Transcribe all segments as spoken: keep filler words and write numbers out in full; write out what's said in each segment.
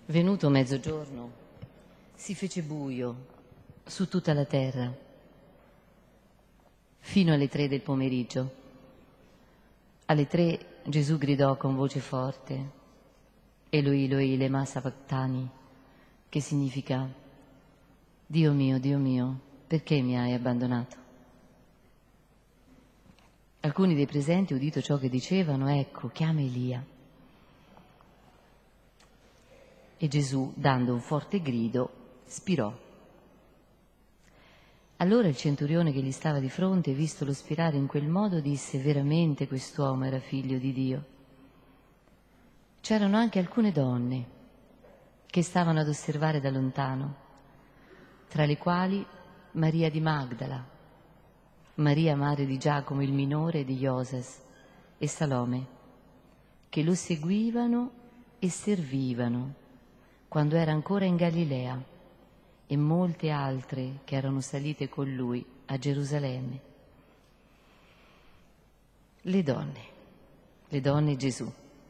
Venuto mezzogiorno, si fece buio su tutta la terra, fino alle tre del pomeriggio. Alle tre Gesù gridò con voce forte, Eloi, Eloi, lema sabachthani, che significa, Dio mio, Dio mio, perché mi hai abbandonato? Alcuni dei presenti, udito ciò che dicevano, ecco, chiama Elia. E Gesù, dando un forte grido, spirò. Allora il centurione che gli stava di fronte, vistolo spirare in quel modo, disse: veramente quest'uomo era figlio di Dio. C'erano anche alcune donne che stavano ad osservare da lontano, tra le quali Maria di Magdala, Maria madre di Giacomo il minore e di Ioses, e Salome, che lo seguivano e servivano quando era ancora in Galilea, e molte altre che erano salite con lui a Gerusalemme. Le donne, le donne Gesù.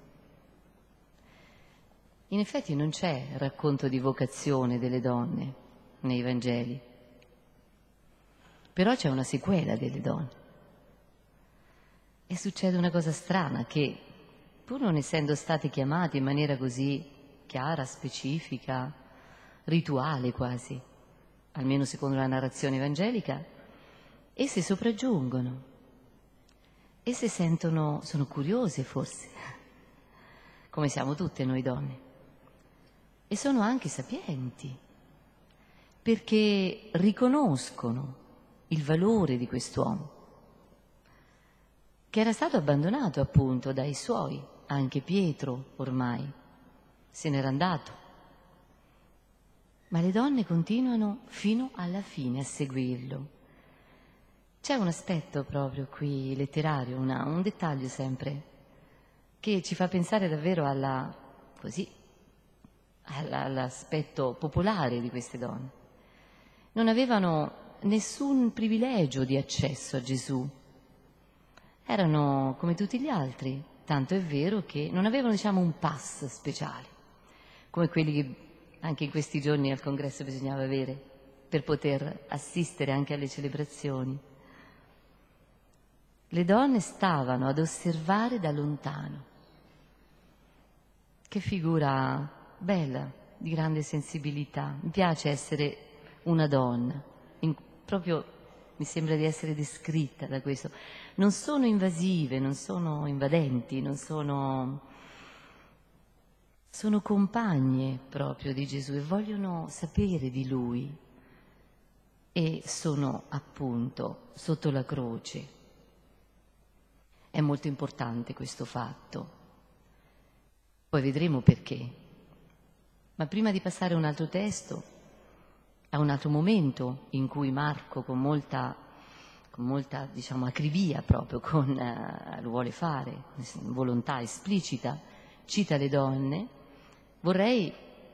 In effetti non c'è racconto di vocazione delle donne nei Vangeli, però c'è una sequela delle donne. E succede una cosa strana, che pur non essendo state chiamate in maniera così chiara, specifica, rituale quasi, almeno secondo la narrazione evangelica, esse sopraggiungono, esse sentono, sono curiose forse, come siamo tutte noi donne, e sono anche sapienti, perché riconoscono il valore di quest'uomo, che era stato abbandonato appunto dai suoi, anche Pietro ormai se n'era andato. Ma le donne continuano fino alla fine a seguirlo. C'è un aspetto proprio qui letterario, una, un dettaglio sempre, che ci fa pensare davvero alla, così, alla, all'aspetto popolare di queste donne. Non avevano nessun privilegio di accesso a Gesù. Erano come tutti gli altri, tanto è vero che non avevano, diciamo, un pass speciale, come quelli che anche in questi giorni al congresso bisognava avere per poter assistere anche alle celebrazioni. Le donne stavano ad osservare da lontano. Che figura bella, di grande sensibilità. Mi piace essere una donna, in, proprio mi sembra di essere descritta da questo. Non sono invasive, non sono invadenti, non sono... sono compagne proprio di Gesù e vogliono sapere di Lui e sono appunto sotto la croce. È molto importante questo fatto, poi vedremo perché. Ma prima di passare a un altro testo, a un altro momento in cui Marco con molta, con molta diciamo, acribia proprio, con, eh, lo vuole fare, volontà esplicita, cita le donne, vorrei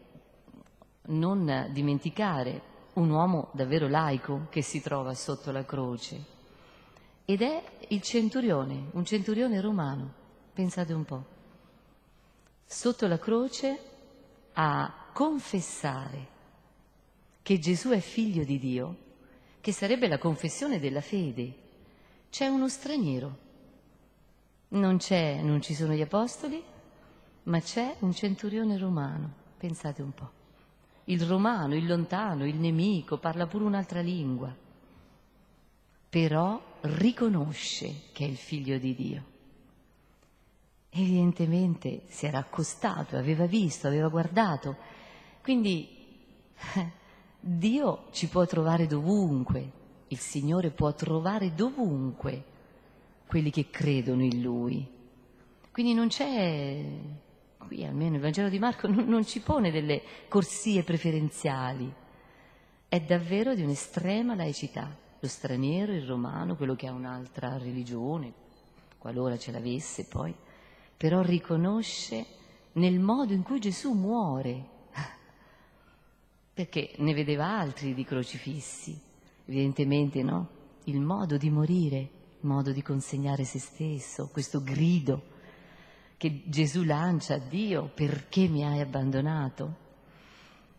non dimenticare un uomo davvero laico che si trova sotto la croce, ed è il centurione, un centurione romano, pensate un po', sotto la croce a confessare che Gesù è figlio di Dio, che sarebbe la confessione della fede. C'è uno straniero, non c'è, non ci sono gli apostoli, ma c'è un centurione romano, pensate un po'. Il romano, il lontano, il nemico, parla pure un'altra lingua, però riconosce che è il figlio di Dio. Evidentemente si era accostato, aveva visto, aveva guardato. Quindi Dio ci può trovare dovunque, il Signore può trovare dovunque quelli che credono in Lui. Quindi non c'è... Qui almeno il Vangelo di Marco non, non ci pone delle corsie preferenziali, è davvero di un'estrema laicità. Lo straniero, il romano, quello che ha un'altra religione, qualora ce l'avesse poi, però riconosce nel modo in cui Gesù muore, perché ne vedeva altri di crocifissi, evidentemente no? Il modo di morire, il modo di consegnare se stesso, questo grido che Gesù lancia a Dio: perché mi hai abbandonato?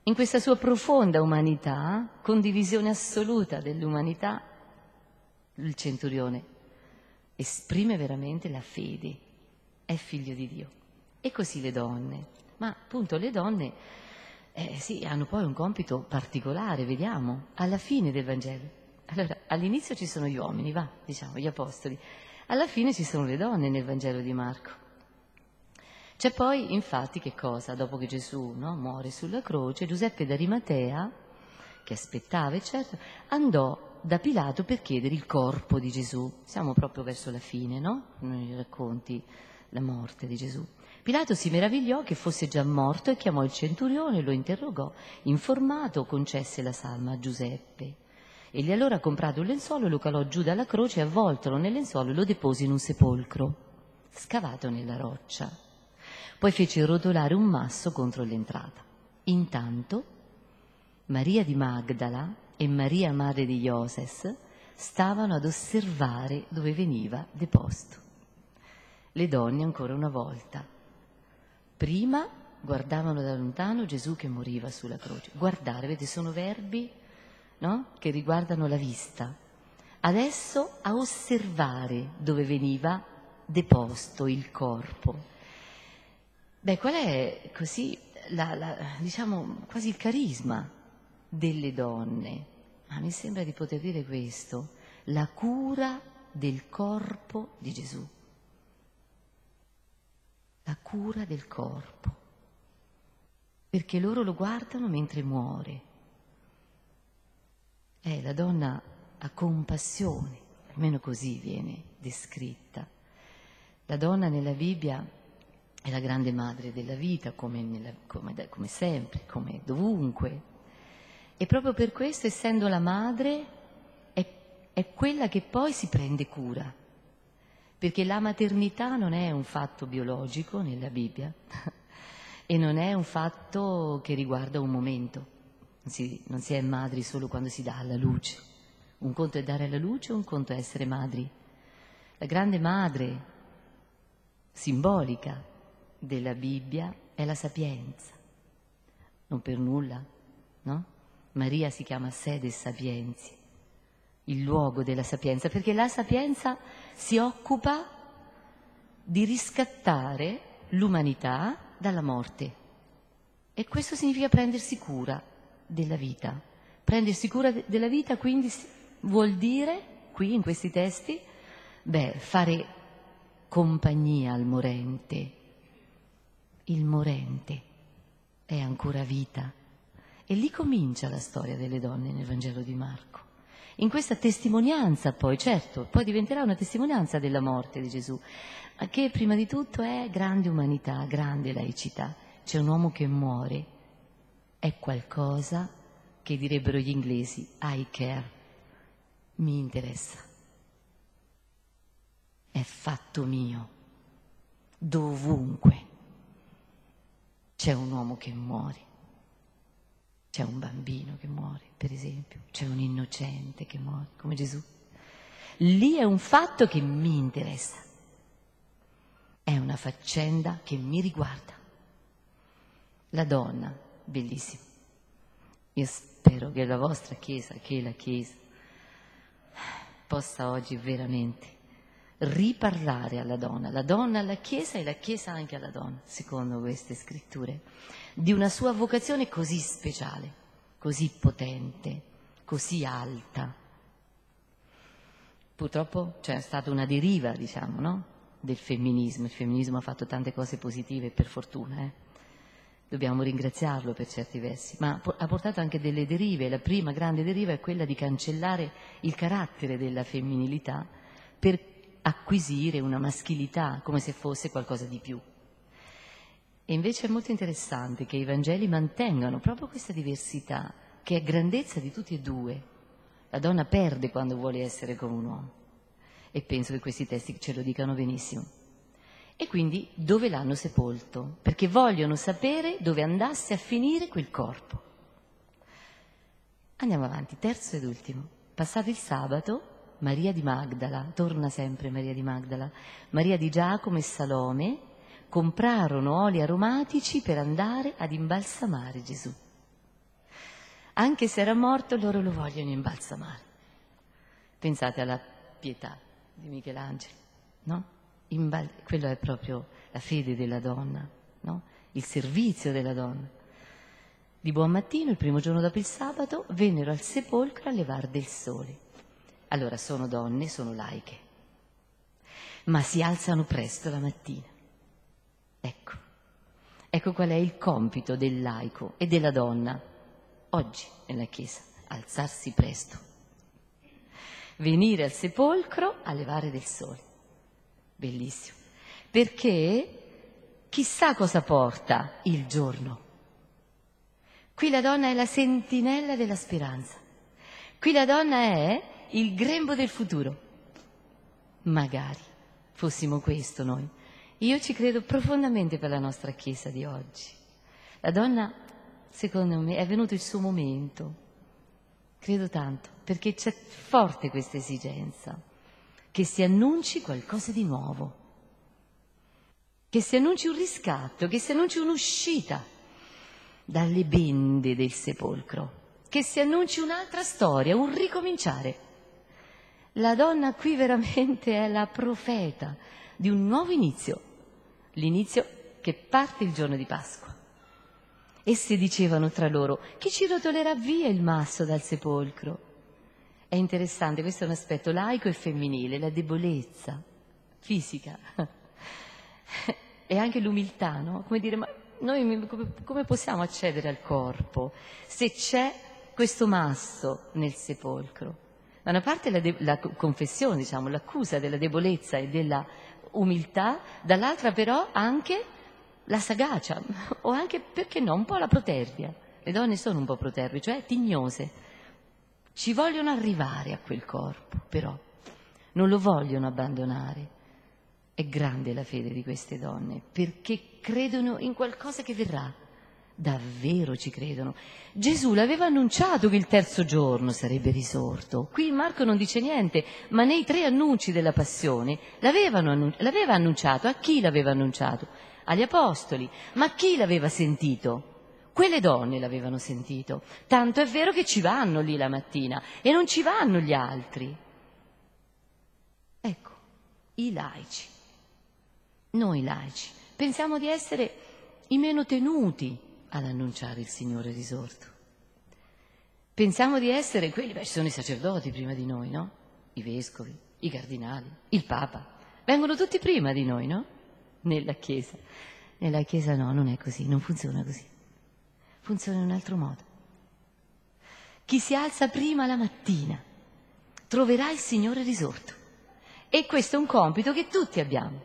In questa sua profonda umanità, condivisione assoluta dell'umanità, il centurione esprime veramente la fede, è figlio di Dio. E così le donne. Ma appunto le donne eh, sì, hanno poi un compito particolare, vediamo, alla fine del Vangelo. Allora, all'inizio ci sono gli uomini, va, diciamo, gli apostoli. Alla fine ci sono le donne nel Vangelo di Marco. C'è poi, infatti, che cosa? Dopo che Gesù, no, muore sulla croce, Giuseppe d'Arimatea, che aspettava, eccetera, andò da Pilato per chiedere il corpo di Gesù. Siamo proprio verso la fine, no? Nei racconti la morte di Gesù. Pilato si meravigliò che fosse già morto e chiamò il centurione, lo interrogò, informato, concesse la salma a Giuseppe. Egli allora, comprato un lenzuolo, lo calò giù dalla croce, avvoltolo nel lenzuolo e lo depose in un sepolcro, scavato nella roccia. Poi fece rotolare un masso contro l'entrata. Intanto Maria di Magdala e Maria, madre di Ioses, stavano ad osservare dove veniva deposto. Le donne ancora una volta. Prima guardavano da lontano Gesù che moriva sulla croce. Guardare, vedete, sono verbi, no? Che riguardano la vista. Adesso a osservare dove veniva deposto il corpo. Beh, qual è così, la, la, diciamo, quasi il carisma delle donne? Ma mi sembra di poter dire questo, la cura del corpo di Gesù. La cura del corpo. Perché loro lo guardano mentre muore. Eh, la donna ha compassione, almeno così viene descritta. La donna nella Bibbia è la grande madre della vita, come, nella, come, come sempre, come dovunque. E proprio per questo, essendo la madre, è, è quella che poi si prende cura. Perché la maternità non è un fatto biologico nella Bibbia e non è un fatto che riguarda un momento. Non si, non si è madri solo quando si dà alla luce. Un conto è dare alla luce, un conto è essere madri. La grande madre simbolica della Bibbia è la sapienza. Non per nulla, no? Maria si chiama sede sapienzi, il luogo della sapienza, perché la sapienza si occupa di riscattare l'umanità dalla morte. E questo significa prendersi cura della vita. Prendersi cura de- della vita quindi vuol dire, qui in questi testi, beh, fare compagnia al morente. Il morente è ancora vita. E lì comincia la storia delle donne nel Vangelo di Marco. In questa testimonianza poi, certo, poi diventerà una testimonianza della morte di Gesù, ma che prima di tutto è grande umanità, grande laicità. C'è un uomo che muore, è qualcosa che direbbero gli inglesi, I care, mi interessa, è fatto mio, dovunque c'è un uomo che muore. C'è un bambino che muore, per esempio, c'è un innocente che muore, come Gesù. Lì è un fatto che mi interessa, è una faccenda che mi riguarda. La donna, bellissima. Io spero che la vostra Chiesa, che la Chiesa, possa oggi veramente riparlare alla donna, la donna alla Chiesa e la Chiesa anche alla donna, secondo queste scritture, di una sua vocazione così speciale, così potente, così alta. Purtroppo c'è stata una deriva, diciamo, no? Del femminismo. Il femminismo ha fatto tante cose positive, per fortuna, eh? Dobbiamo ringraziarlo per certi versi, ma ha portato anche delle derive. La prima grande deriva è quella di cancellare il carattere della femminilità per acquisire una maschilità, come se fosse qualcosa di più. E invece è molto interessante che i Vangeli mantengano proprio questa diversità, che è grandezza di tutti e due. La donna perde quando vuole essere come un uomo, e penso che questi testi ce lo dicano benissimo. E quindi dove l'hanno sepolto? Perché vogliono sapere dove andasse a finire quel corpo. Andiamo avanti, terzo ed ultimo. Passato il sabato, Maria di Magdala, torna sempre Maria di Magdala, Maria di Giacomo e Salome comprarono oli aromatici per andare ad imbalsamare Gesù. Anche se era morto, loro lo vogliono imbalsamare. Pensate alla pietà di Michelangelo, no? Imbal- quello è proprio la fede della donna, no? Il servizio della donna. Di buon mattino, il primo giorno dopo il sabato, vennero al sepolcro a levar del sole. Allora sono donne, sono laiche, ma si alzano presto la mattina. Ecco, ecco qual è il compito del laico e della donna oggi nella Chiesa: alzarsi presto, venire al sepolcro a levare del sole. Bellissimo, perché chissà cosa porta il giorno. Qui la donna è la sentinella della speranza, qui la donna è il grembo del futuro. Magari fossimo questo noi. Io ci credo profondamente per la nostra Chiesa di oggi. La donna, secondo me, è venuto il suo momento. Credo tanto, perché c'è forte questa esigenza, che si annunci qualcosa di nuovo, che si annunci un riscatto, che si annunci un'uscita dalle bende del sepolcro, che si annunci un'altra storia, un ricominciare. La donna qui veramente è la profeta di un nuovo inizio, l'inizio che parte il giorno di Pasqua. Esse dicevano tra loro: chi ci rotolerà via il masso dal sepolcro? È interessante, questo è un aspetto laico e femminile, la debolezza fisica e anche l'umiltà, no? Come dire, ma noi come possiamo accedere al corpo se c'è questo masso nel sepolcro? Da una parte la, de- la confessione, diciamo, l'accusa della debolezza e della umiltà, dall'altra però anche la sagacia, o anche, perché no, un po' la protervia. Le donne sono un po' proterve, cioè tignose. Ci vogliono arrivare a quel corpo, però non lo vogliono abbandonare. È grande la fede di queste donne, perché credono in qualcosa che verrà. Davvero ci credono. Gesù l'aveva annunciato che il terzo giorno sarebbe risorto. Qui Marco non dice niente, ma nei tre annunci della passione l'avevano annun- l'aveva annunciato. A chi l'aveva annunciato? Agli apostoli. Ma chi l'aveva sentito? Quelle donne l'avevano sentito. Tanto è vero che ci vanno lì la mattina e non ci vanno gli altri. Ecco, i laici, noi laici, pensiamo di essere i meno tenuti ad annunciare il Signore risorto. Pensiamo di essere quelli, beh, ci sono i sacerdoti prima di noi, no? I vescovi, i cardinali, il Papa, vengono tutti prima di noi, no? Nella Chiesa. Nella Chiesa no, non è così, non funziona così. Funziona in un altro modo. Chi si alza prima la mattina troverà il Signore risorto. E questo è un compito che tutti abbiamo.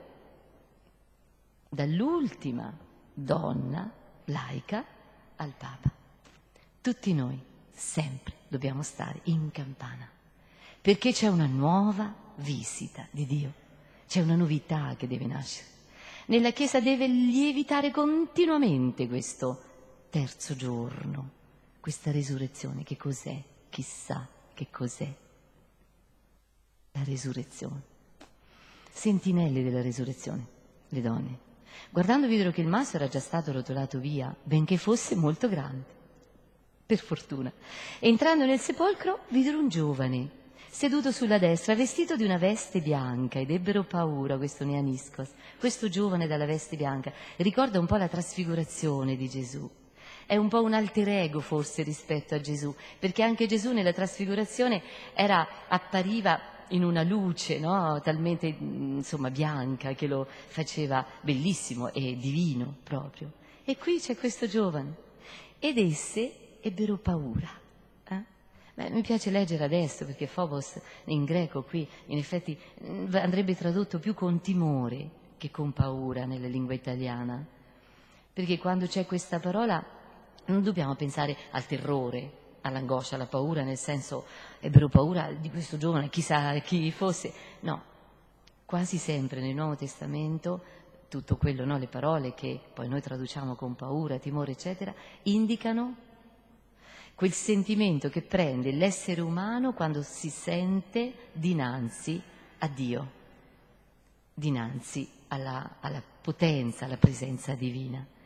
Dall'ultima donna laica al Papa. Tutti noi sempre dobbiamo stare in campana, perché c'è una nuova visita di Dio, c'è una novità che deve nascere. Nella Chiesa deve lievitare continuamente questo terzo giorno, questa risurrezione. Che cos'è? Chissà che cos'è la risurrezione. Sentinelle della risurrezione, le donne. Guardando videro che il masso era già stato rotolato via, benché fosse molto grande, per fortuna. Entrando nel sepolcro videro un giovane, seduto sulla destra, vestito di una veste bianca, ed ebbero paura, questo Neaniscos, questo giovane dalla veste bianca. Ricorda un po' la trasfigurazione di Gesù. È un po' un alter ego forse rispetto a Gesù, perché anche Gesù nella trasfigurazione era, appariva in una luce, no? Talmente insomma bianca, che lo faceva bellissimo e divino proprio. E qui c'è questo giovane, ed esse ebbero paura. Eh? Beh, mi piace leggere adesso, perché phobos in greco qui in effetti andrebbe tradotto più con timore che con paura nella lingua italiana, perché quando c'è questa parola non dobbiamo pensare al terrore, all'angoscia, alla paura, nel senso ebbero paura di questo giovane, chissà chi fosse. No, quasi sempre nel Nuovo Testamento tutto quello, no, le parole che poi noi traduciamo con paura, timore, eccetera, indicano quel sentimento che prende l'essere umano quando si sente dinanzi a Dio, dinanzi alla, alla potenza, alla presenza divina.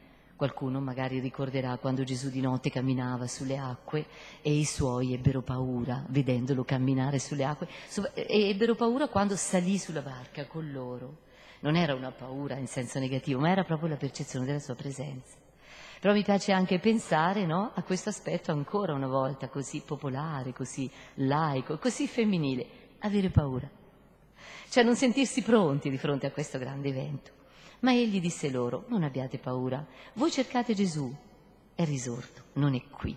Qualcuno magari ricorderà quando Gesù di notte camminava sulle acque e i suoi ebbero paura vedendolo camminare sulle acque, e ebbero paura quando salì sulla barca con loro. Non era una paura in senso negativo, ma era proprio la percezione della sua presenza. Però mi piace anche pensare, no, a questo aspetto ancora una volta così popolare, così laico, così femminile, avere paura. Cioè non sentirsi pronti di fronte a questo grande evento. Ma egli disse loro: non abbiate paura, voi cercate Gesù, è risorto, non è qui.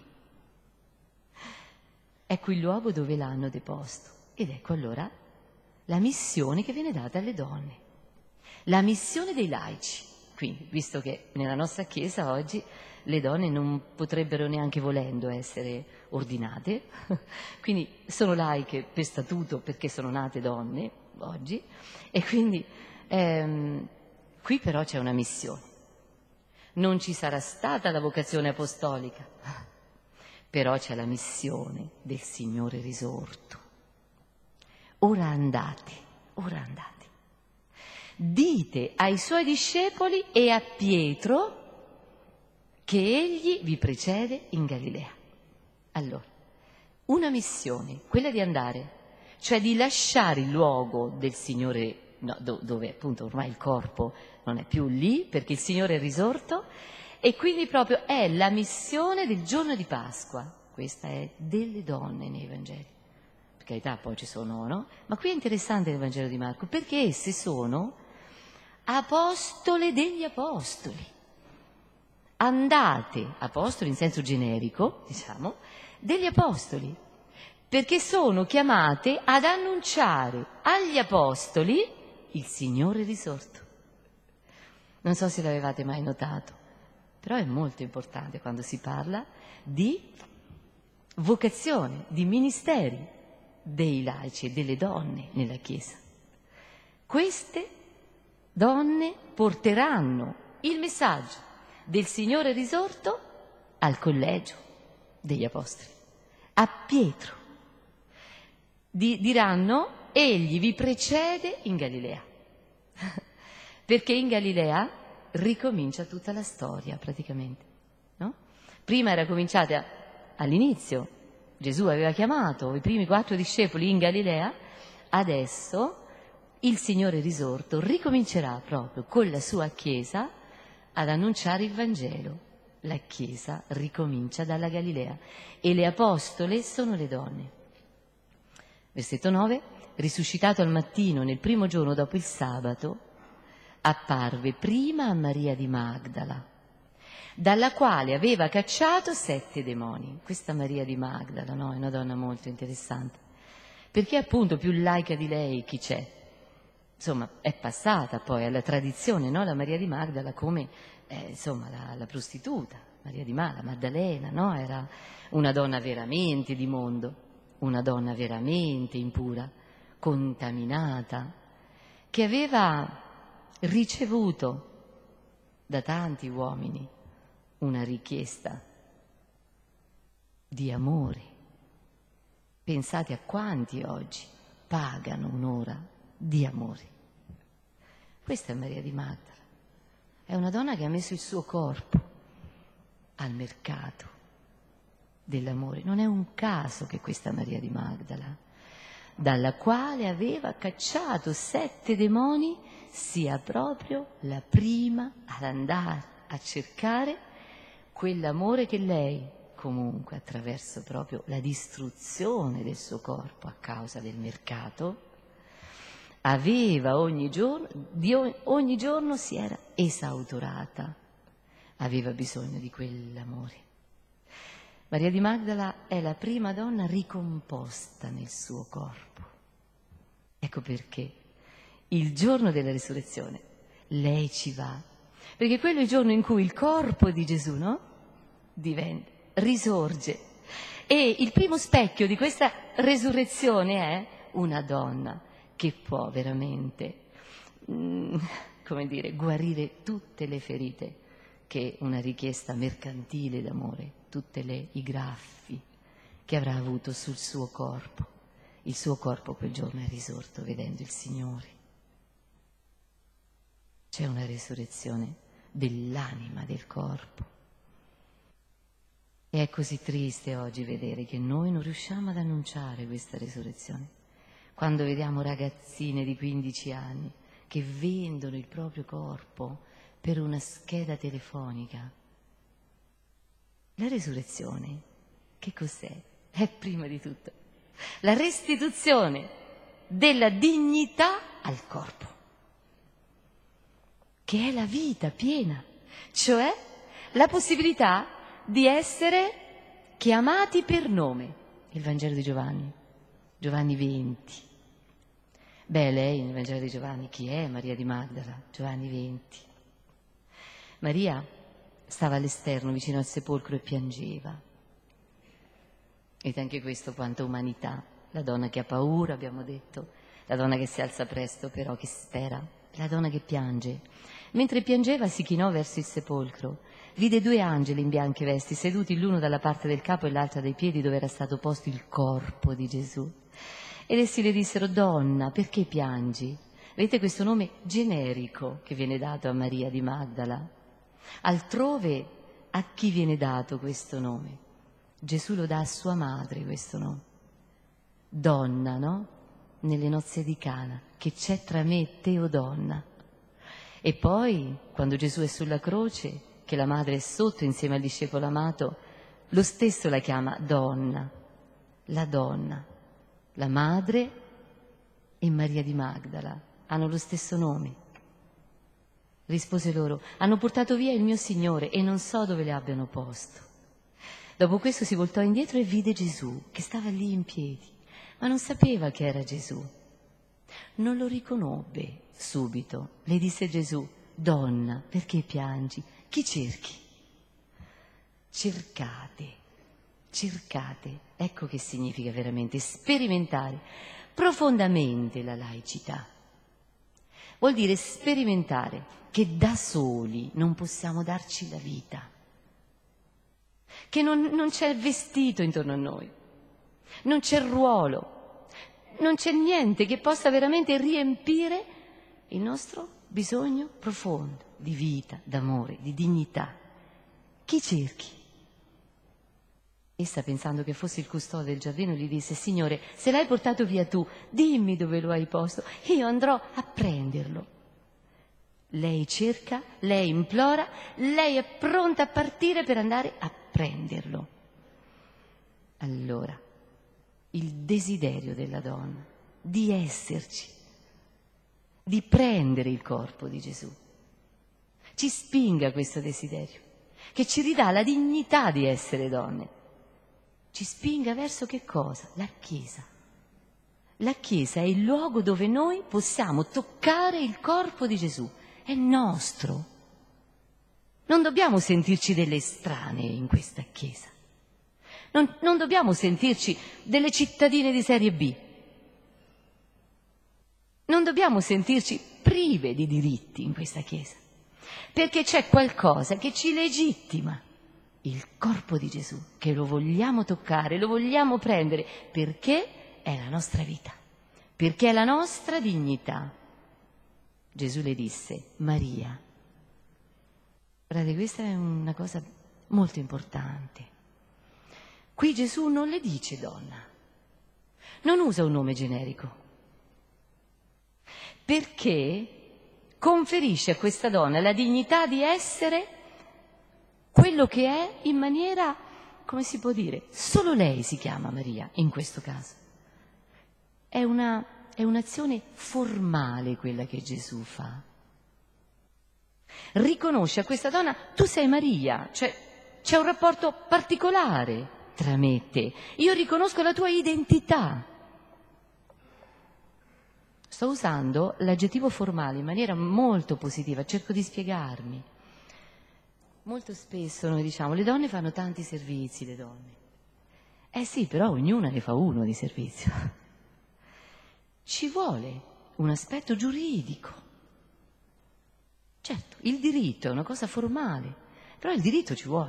È qui il luogo dove l'hanno deposto. Ed ecco allora la missione che viene data alle donne, la missione dei laici. Quindi, visto che nella nostra Chiesa oggi le donne non potrebbero neanche volendo essere ordinate, quindi sono laiche per statuto perché sono nate donne oggi, e quindi ehm, qui però c'è una missione. Non ci sarà stata la vocazione apostolica, però c'è la missione del Signore risorto. Ora andate, ora andate. Dite ai suoi discepoli e a Pietro che egli vi precede in Galilea. Allora, una missione, quella di andare, cioè di lasciare il luogo del Signore, no, do, dove appunto ormai il corpo non è più lì perché il Signore è risorto, e quindi proprio è la missione del giorno di Pasqua. Questa è delle donne nei Vangeli. Per carità, poi ci sono, no? Ma qui è interessante il Vangelo di Marco, perché esse sono apostole degli apostoli. Andate, apostoli in senso generico, diciamo, degli apostoli, perché sono chiamate ad annunciare agli apostoli il Signore risorto. Non so se l'avevate mai notato, però è molto importante quando si parla di vocazione, di ministeri dei laici e delle donne nella Chiesa. Queste donne porteranno il messaggio del Signore risorto al collegio degli apostoli, a Pietro. Di, diranno: egli vi precede in Galilea, perché in Galilea ricomincia tutta la storia praticamente, no? Prima era cominciata all'inizio, Gesù aveva chiamato i primi quattro discepoli in Galilea, adesso il Signore risorto ricomincerà proprio con la sua Chiesa ad annunciare il Vangelo. La Chiesa ricomincia dalla Galilea e le apostole sono le donne. Versetto nove: risuscitato al mattino nel primo giorno dopo il sabato, apparve prima a Maria di Magdala, dalla quale aveva cacciato sette demoni. Questa Maria di Magdala, no, è una donna molto interessante, perché appunto più laica di lei chi c'è? Insomma, è passata poi alla tradizione, no? La Maria di Magdala come, eh, insomma, la, la prostituta, Maria di Magdala, Maddalena, no? Era una donna veramente di mondo, una donna veramente impura, contaminata, che aveva ricevuto da tanti uomini una richiesta di amore. Pensate a quanti oggi pagano un'ora di amore. Questa è Maria di Magdala, è una donna che ha messo il suo corpo al mercato dell'amore. Non è un caso che questa Maria di Magdala, dalla quale aveva cacciato sette demoni, sia proprio la prima ad andare a cercare quell'amore che lei, comunque attraverso proprio la distruzione del suo corpo a causa del mercato, aveva ogni giorno, di ogni giorno si era esautorata, aveva bisogno di quell'amore. Maria di Magdala è la prima donna ricomposta nel suo corpo. Ecco perché il giorno della risurrezione lei ci va, perché quello è il giorno in cui il corpo di Gesù, no? Diventa, risorge. E il primo specchio di questa resurrezione è una donna che può veramente, mm, come dire, guarire tutte le ferite che una richiesta mercantile d'amore, tutte le, i graffi che avrà avuto sul suo corpo. Il suo corpo quel giorno è risorto vedendo il Signore. C'è una resurrezione dell'anima del corpo. E è così triste oggi vedere che noi non riusciamo ad annunciare questa risurrezione. Quando vediamo ragazzine di quindici anni che vendono il proprio corpo per una scheda telefonica. La risurrezione, che cos'è? È prima di tutto la restituzione della dignità al corpo, che è la vita piena, cioè la possibilità di essere chiamati per nome. Il Vangelo di Giovanni, Giovanni venti. Beh, lei nel Vangelo di Giovanni, chi è Maria di Magdala? Giovanni venti. Maria stava all'esterno vicino al sepolcro e piangeva. Ed anche questo quanta umanità. La donna che ha paura, abbiamo detto, la donna che si alza presto però, che spera, la donna che piange. Mentre piangeva si chinò verso il sepolcro. Vide due angeli in bianche vesti, seduti l'uno dalla parte del capo e l'altra dai piedi dove era stato posto il corpo di Gesù. Ed essi le dissero: donna, perché piangi? Vedete questo nome generico che viene dato a Maria di Magdala. Altrove a chi viene dato questo nome? Gesù lo dà a sua madre questo nome. Donna, no? Nelle nozze di Cana, che c'è tra me e te, o donna? E poi, quando Gesù è sulla croce, che la madre è sotto insieme al discepolo amato, lo stesso la chiama donna, la donna. La madre e Maria di Magdala hanno lo stesso nome. Rispose loro: hanno portato via il mio Signore e non so dove le abbiano posto. Dopo questo si voltò indietro e vide Gesù che stava lì in piedi, ma non sapeva che era Gesù. Non lo riconobbe subito. Le disse Gesù: donna, perché piangi? Chi cerchi? Cercate. Cercate, ecco che significa veramente sperimentare profondamente la laicità. Vuol dire sperimentare che da soli non possiamo darci la vita, che non, non c'è vestito intorno a noi, non c'è ruolo, non c'è niente che possa veramente riempire il nostro bisogno profondo di vita, d'amore, di dignità. Chi cerchi? Essa, pensando che fosse il custode del giardino, gli disse: Signore, se l'hai portato via tu, dimmi dove lo hai posto, io andrò a prenderlo. Lei cerca, lei implora, lei è pronta a partire per andare a prenderlo. Allora, il desiderio della donna di esserci, di prendere il corpo di Gesù, ci spinga questo desiderio, che ci ridà la dignità di essere donne. Ci spinga verso che cosa? La Chiesa. La Chiesa è il luogo dove noi possiamo toccare il corpo di Gesù. È nostro. Non dobbiamo sentirci delle estranee in questa Chiesa. Non, non dobbiamo sentirci delle cittadine di serie B. Non dobbiamo sentirci prive di diritti in questa Chiesa. Perché c'è qualcosa che ci legittima. Il corpo di Gesù, che lo vogliamo toccare, lo vogliamo prendere, perché è la nostra vita, perché è la nostra dignità. Gesù le disse: Maria. Guardate, questa è una cosa molto importante. Qui Gesù non le dice donna, non usa un nome generico, perché conferisce a questa donna la dignità di essere quello che è in maniera, come si può dire, solo lei si chiama Maria in questo caso. È una, è un'azione formale quella che Gesù fa. Riconosce a questa donna: tu sei Maria, cioè c'è un rapporto particolare tra me e te. Io riconosco la tua identità. Sto usando l'aggettivo formale in maniera molto positiva, cerco di spiegarmi. Molto spesso noi diciamo: le donne fanno tanti servizi, le donne. Eh sì, però ognuna ne fa uno di servizio. Ci vuole un aspetto giuridico. Certo, il diritto è una cosa formale, però il diritto ci vuole.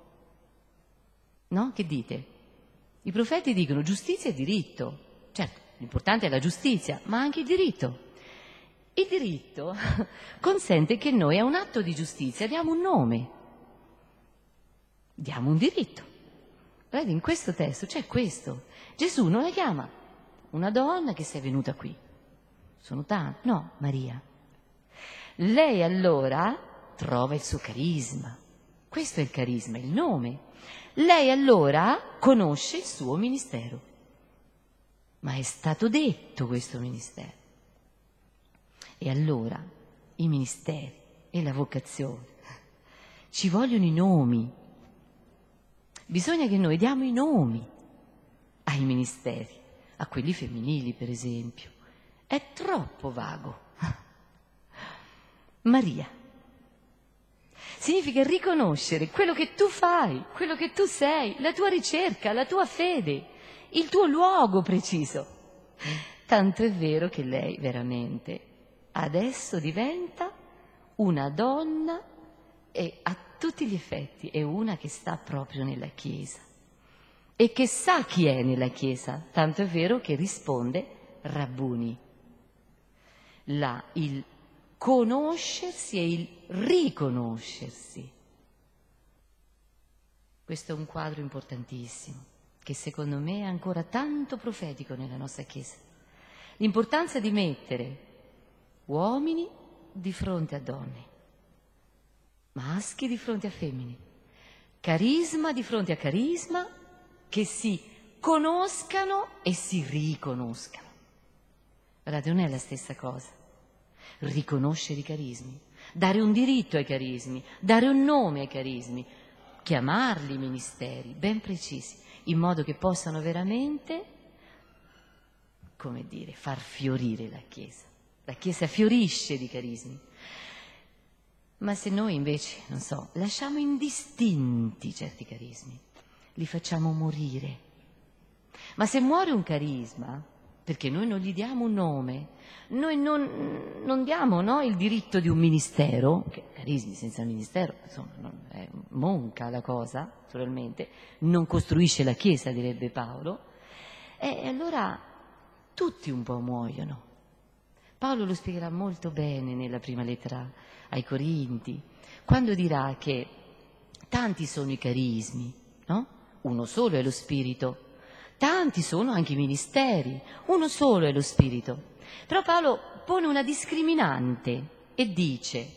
No? Che dite? I profeti dicono giustizia e diritto. Certo, l'importante è la giustizia, ma anche il diritto. Il diritto consente che noi a un atto di giustizia diamo un nome, diamo un diritto. Vedi, in questo testo c'è questo. Gesù non la chiama una donna che sei venuta qui. Sono tanti. No, Maria. Lei allora trova il suo carisma. Questo è il carisma, il nome. Lei allora conosce il suo ministero. Ma è stato detto questo ministero. E allora i ministeri e la vocazione, ci vogliono i nomi. Bisogna che noi diamo i nomi ai ministeri, a quelli femminili per esempio. È troppo vago. Maria. Significa riconoscere quello che tu fai, quello che tu sei, la tua ricerca, la tua fede, il tuo luogo preciso. Tanto è vero che lei veramente adesso diventa una donna e a tutti gli effetti è una che sta proprio nella Chiesa e che sa chi è nella Chiesa, tanto è vero che risponde Rabbuni. Là il conoscersi e il riconoscersi. Questo è un quadro importantissimo, che secondo me è ancora tanto profetico nella nostra Chiesa. L'importanza di mettere uomini di fronte a donne, maschi di fronte a femmine, carisma di fronte a carisma, che si conoscano e si riconoscano. Guardate, non è la stessa cosa. Riconoscere i carismi, dare un diritto ai carismi, dare un nome ai carismi, chiamarli ministeri ben precisi, in modo che possano veramente, come dire, far fiorire la Chiesa. La Chiesa fiorisce di carismi. Ma se noi invece, non so, lasciamo indistinti certi carismi, li facciamo morire. Ma se muore un carisma, perché noi non gli diamo un nome, noi non, non diamo no, il diritto di un ministero, che carismi senza ministero, insomma, non è monca la cosa, naturalmente, non costruisce la Chiesa, direbbe Paolo, e allora tutti un po' muoiono. Paolo lo spiegherà molto bene nella prima lettera ai Corinti, quando dirà che tanti sono i carismi, no? Uno solo è lo Spirito. Tanti sono anche i ministeri, uno solo è lo Spirito. Però Paolo pone una discriminante e dice: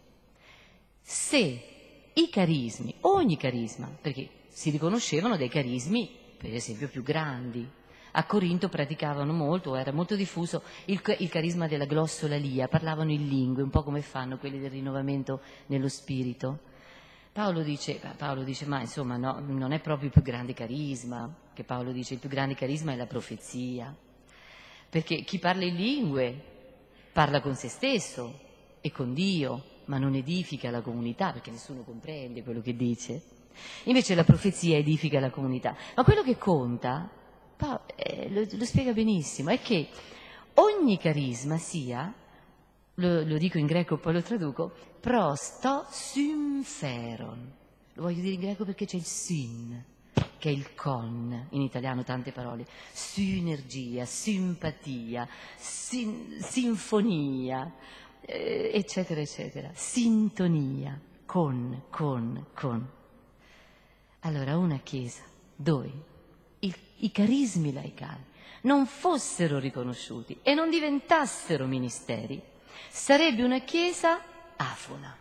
se i carismi, ogni carisma, perché si riconoscevano dei carismi, per esempio, più grandi. A Corinto praticavano molto, era molto diffuso il, il carisma della glossolalia, parlavano in lingue, un po' come fanno quelli del rinnovamento nello Spirito. Paolo dice, Paolo dice, ma insomma no, non è proprio il più grande carisma, che Paolo dice il più grande carisma è la profezia, perché chi parla in lingue parla con se stesso e con Dio, ma non edifica la comunità, perché nessuno comprende quello che dice. Invece la profezia edifica la comunità. Ma quello che conta, Paolo, eh, lo, lo spiega benissimo, è che ogni carisma sia, lo, lo dico in greco poi lo traduco, prosto sympheron. Lo voglio dire in greco perché c'è il syn, che è il con, in italiano tante parole, sinergia, simpatia, sin, sinfonia, eh, eccetera, eccetera, sintonia, con, con, con. Allora una chiesa dove il, i carismi laicali non fossero riconosciuti e non diventassero ministeri, sarebbe una chiesa afona.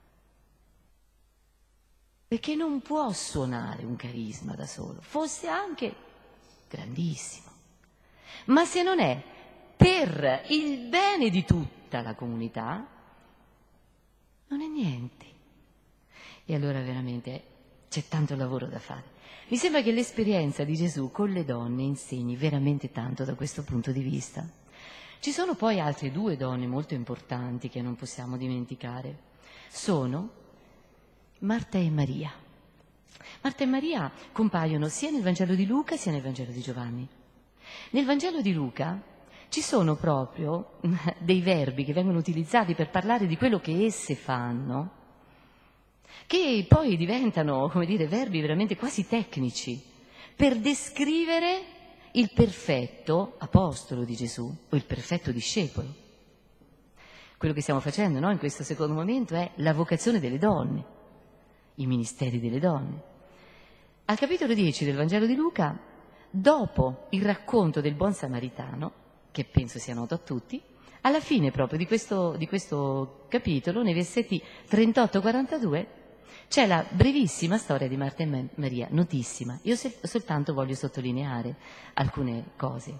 Perché non può suonare un carisma da solo, fosse anche grandissimo. Ma se non è per il bene di tutta la comunità, non è niente. E allora veramente c'è tanto lavoro da fare. Mi sembra che l'esperienza di Gesù con le donne insegni veramente tanto da questo punto di vista. Ci sono poi altre due donne molto importanti che non possiamo dimenticare. Sono Marta e Maria. Marta e Maria compaiono sia nel Vangelo di Luca sia nel Vangelo di Giovanni. Nel Vangelo di Luca ci sono proprio dei verbi che vengono utilizzati per parlare di quello che esse fanno, che poi diventano, come dire, verbi veramente quasi tecnici, per descrivere il perfetto apostolo di Gesù o il perfetto discepolo. Quello che stiamo facendo, no, in questo secondo momento è la vocazione delle donne, i ministeri delle donne. Al capitolo dieci del Vangelo di Luca, dopo il racconto del buon samaritano, che penso sia noto a tutti, alla fine proprio di questo, di questo capitolo, nei versetti trentotto quarantadue, c'è la brevissima storia di Marta e Maria, notissima. Io se, soltanto voglio sottolineare alcune cose.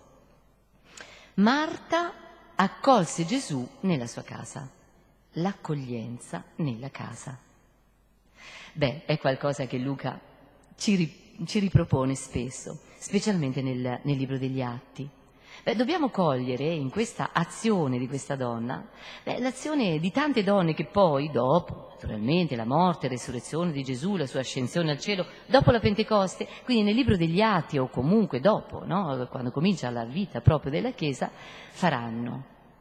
Marta accolse Gesù nella sua casa, l'accoglienza nella casa. Beh, è qualcosa che Luca ci, ri, ci ripropone spesso, specialmente nel, nel libro degli Atti. Beh, dobbiamo cogliere in questa azione di questa donna, beh, l'azione di tante donne che poi, dopo, naturalmente, la morte e la resurrezione di Gesù, la sua ascensione al cielo, dopo la Pentecoste, quindi nel libro degli Atti o comunque dopo, no, quando comincia la vita proprio della Chiesa, faranno.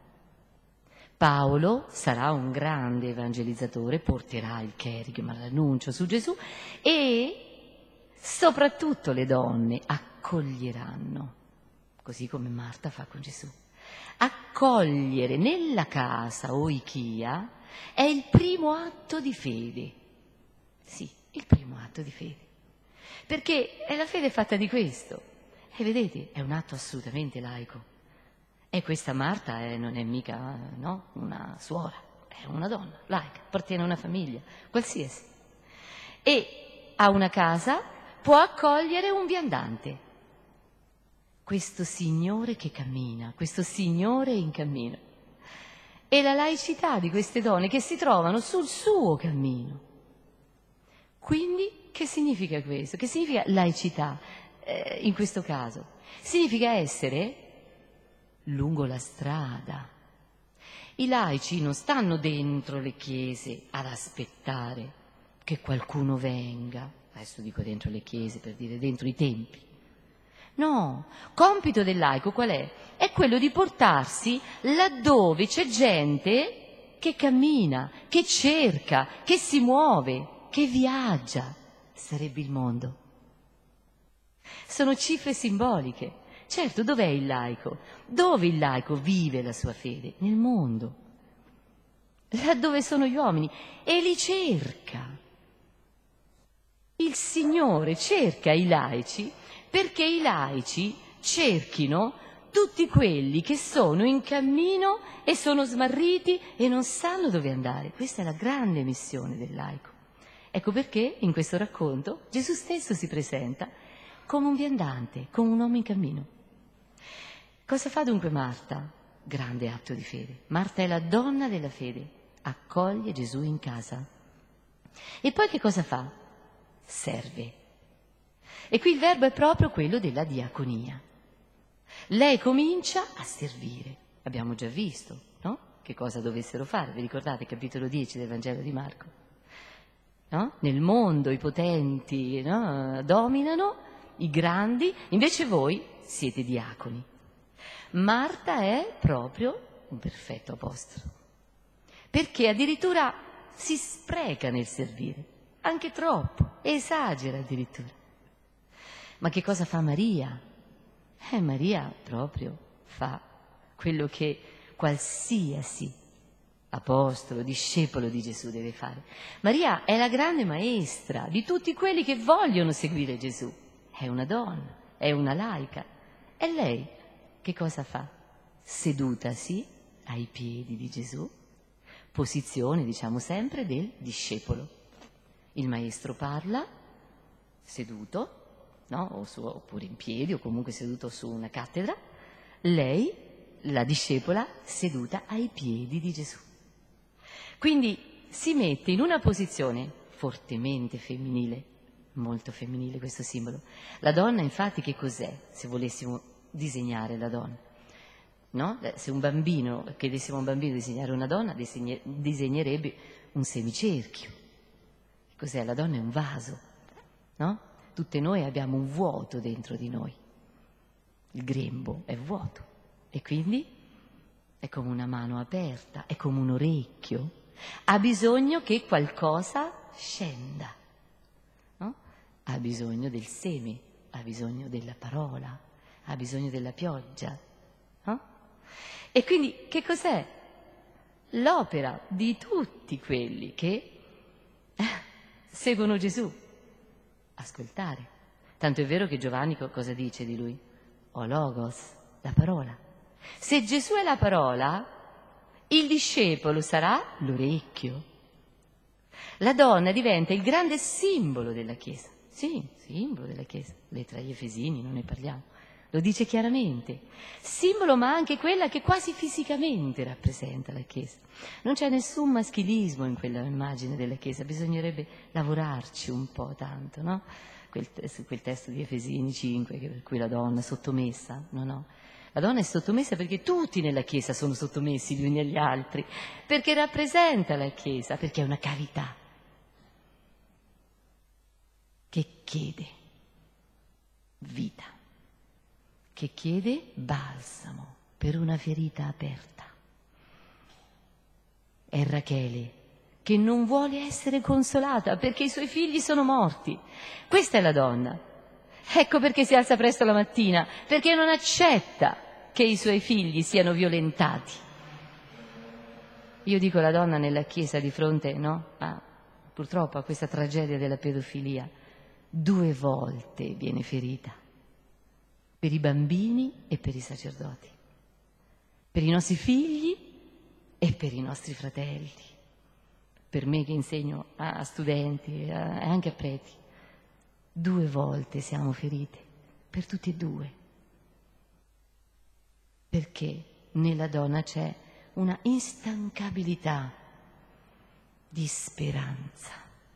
Paolo sarà un grande evangelizzatore, porterà il cherigma, l'annuncio su Gesù e soprattutto le donne accoglieranno. Così come Marta fa con Gesù. Accogliere nella casa oikia è il primo atto di fede. Sì, il primo atto di fede. Perché è la fede fatta di questo. E vedete, è un atto assolutamente laico. E questa Marta è, non è mica, no, una suora, è una donna laica, appartiene a una famiglia, qualsiasi. E ha una casa, può accogliere un viandante. Questo Signore che cammina, questo Signore in cammino. E la laicità di queste donne che si trovano sul suo cammino. Quindi, che significa questo? Che significa laicità eh, in questo caso? Significa essere lungo la strada. I laici non stanno dentro le chiese ad aspettare che qualcuno venga. Adesso dico dentro le chiese per dire dentro i templi. No, compito del laico qual è? È quello di portarsi laddove c'è gente che cammina, che cerca, che si muove, che viaggia. Sarebbe il mondo. Sono cifre simboliche. Certo, dov'è il laico? Dove il laico vive la sua fede? Nel mondo. Laddove sono gli uomini. E li cerca. Il Signore cerca i laici perché i laici cerchino tutti quelli che sono in cammino e sono smarriti e non sanno dove andare. Questa è la grande missione del laico. Ecco perché in questo racconto Gesù stesso si presenta come un viandante, come un uomo in cammino. Cosa fa dunque Marta? Grande atto di fede. Marta è la donna della fede, accoglie Gesù in casa. E poi che cosa fa? Serve. E qui il verbo è proprio quello della diaconia. Lei comincia a servire. Abbiamo già visto, no? Che cosa dovessero fare. Vi ricordate il capitolo dieci del Vangelo di Marco? No? Nel mondo i potenti, no? Dominano, i grandi, invece voi siete diaconi. Marta è proprio un perfetto apostolo, perché addirittura si spreca nel servire, anche troppo, esagera addirittura. Ma che cosa fa Maria? Eh, Maria proprio fa quello che qualsiasi apostolo, discepolo di Gesù deve fare. Maria è la grande maestra di tutti quelli che vogliono seguire Gesù. È una donna, è una laica. E lei che cosa fa? Sedutasi ai piedi di Gesù, posizione, diciamo sempre, del discepolo. Il maestro parla, seduto, no? o su, oppure in piedi o comunque seduto su una cattedra, lei, la discepola, seduta ai piedi di Gesù. Quindi si mette in una posizione fortemente femminile, molto femminile questo simbolo. La donna infatti che cos'è, se volessimo disegnare la donna? No? Se un bambino, chiedessimo a un bambino di disegnare una donna, disegner- disegnerebbe un semicerchio. Cos'è? La donna è un vaso, no? Tutte noi abbiamo un vuoto dentro di noi. Il grembo è vuoto e quindi è come una mano aperta, è come un orecchio. Ha bisogno che qualcosa scenda, no? Ha bisogno del seme, ha bisogno della parola, ha bisogno della pioggia, no? E quindi che cos'è? l'opera di tutti quelli che seguono Gesù. Ascoltare. Tanto è vero che Giovanni cosa dice di lui? O logos, la parola. Se Gesù è la parola, il discepolo sarà l'orecchio. La donna diventa il grande simbolo della Chiesa. Sì, simbolo della Chiesa. Lettera agli Efesini, non ne parliamo. Lo dice chiaramente. Simbolo, ma anche quella che quasi fisicamente rappresenta la Chiesa. Non c'è nessun maschilismo in quella immagine della Chiesa, bisognerebbe lavorarci un po' tanto, no? Quel, quel testo di Efesini cinque, per cui la donna è sottomessa, no, no. La donna è sottomessa perché tutti nella Chiesa sono sottomessi gli uni agli altri, perché rappresenta la Chiesa, perché è una cavità che chiede vita, che chiede balsamo per una ferita aperta. È Rachele che non vuole essere consolata perché i suoi figli sono morti. Questa è la donna. Ecco perché si alza presto la mattina, perché non accetta che i suoi figli siano violentati. Io dico la donna nella Chiesa di fronte, no? A, purtroppo a questa tragedia della pedofilia, due volte viene ferita. Per i bambini e per i sacerdoti. Per i nostri figli e per i nostri fratelli. Per me che insegno a studenti e anche a preti. Due volte siamo ferite, per tutti e due. Perché nella donna c'è una instancabilità di speranza